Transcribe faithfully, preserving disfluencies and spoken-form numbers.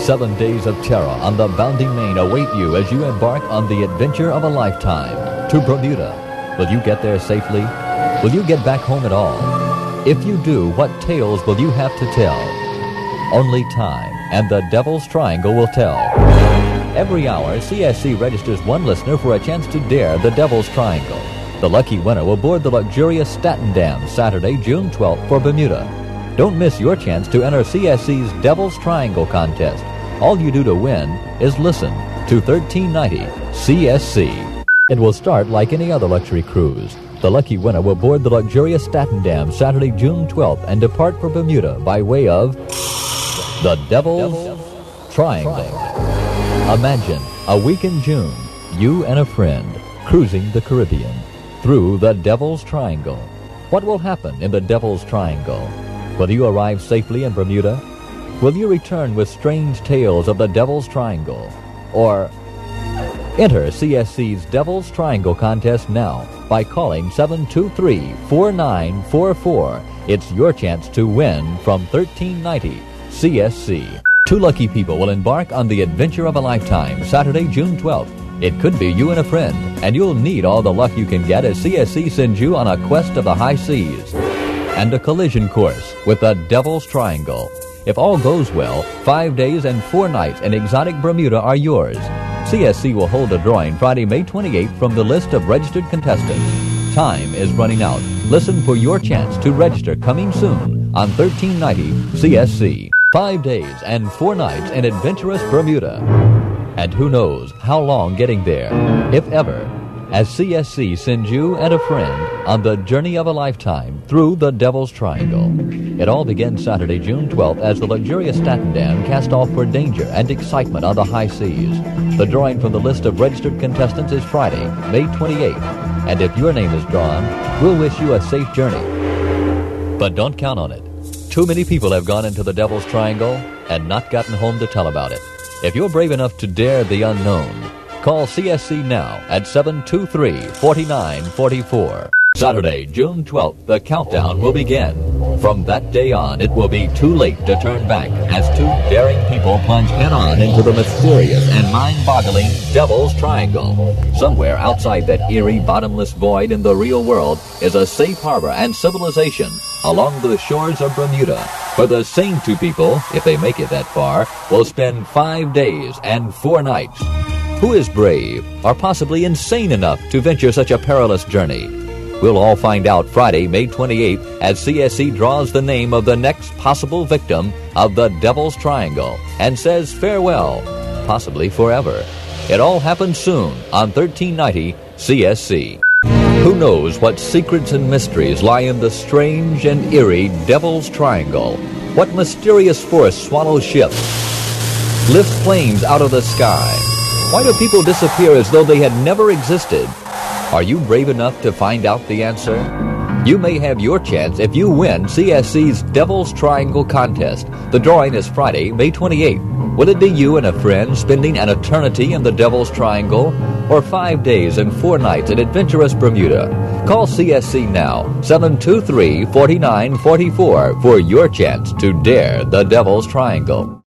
Seven days of terror on the bounding main await you as you embark on the adventure of a lifetime to Bermuda. Will you get there safely? Will you get back home at all? If you do, what tales will you have to tell? Only time and the Devil's Triangle will tell. Every hour, C S C registers one listener for a chance to dare the Devil's Triangle. The lucky winner will board the luxurious Statendam Saturday, June twelfth for Bermuda. Don't miss your chance to enter C S C's Devil's Triangle contest. All you do to win is listen to thirteen ninety C S C. It will start like any other luxury cruise. The lucky winner will board the luxurious Statendam Saturday, June twelfth and depart for Bermuda by way of the Devil's, Devil's Triangle. Triangle. Imagine a week in June, you and a friend cruising the Caribbean through the Devil's Triangle. What will happen in the Devil's Triangle? Will you arrive safely in Bermuda? Will you return with strange tales of the Devil's Triangle? Or enter C S C's Devil's Triangle contest now by calling seven two three, four nine four four. It's your chance to win from thirteen ninety C S C. Two lucky people will embark on the adventure of a lifetime Saturday, June twelfth. It could be you and a friend, and you'll need all the luck you can get as C S C sends you on a quest of the high seas and a collision course with the Devil's Triangle. If all goes well, five days and four nights in exotic Bermuda are yours. C S C will hold a drawing Friday, May twenty-eighth from the list of registered contestants. Time is running out. Listen for your chance to register coming soon on thirteen ninety C S C. Five days and four nights in adventurous Bermuda. And who knows how long getting there, if ever, as C S C sends you and a friend on the journey of a lifetime through the Devil's Triangle. It all begins Saturday, June twelfth, as the luxurious Statendam cast off for danger and excitement on the high seas. The drawing from the list of registered contestants is Friday, May twenty-eighth, and if your name is drawn, we'll wish you a safe journey. But don't count on it. Too many people have gone into the Devil's Triangle and not gotten home to tell about it. If you're brave enough to dare the unknown, call C S C now at seven two three, four nine four four. Saturday, June twelfth, the countdown will begin. From that day on, it will be too late to turn back as two daring people plunge head-on into the mysterious and mind-boggling Devil's Triangle. Somewhere outside that eerie, bottomless void in the real world is a safe harbor and civilization along the shores of Bermuda, where the same two people, if they make it that far, will spend five days and four nights. Who is brave, or possibly insane enough to venture such a perilous journey? We'll all find out Friday, May twenty-eighth, as C S C draws the name of the next possible victim of the Devil's Triangle and says farewell, possibly forever. It all happens soon on thirteen ninety C S C. Who knows what secrets and mysteries lie in the strange and eerie Devil's Triangle? What mysterious force swallows ships, lifts planes out of the sky? Why do people disappear as though they had never existed? Are you brave enough to find out the answer? You may have your chance if you win C S C's Devil's Triangle contest. The drawing is Friday, May twenty-eighth. Will it be you and a friend spending an eternity in the Devil's Triangle? Or five days and four nights in adventurous Bermuda? Call C S C now, seven two three, four nine four four, for your chance to dare the Devil's Triangle.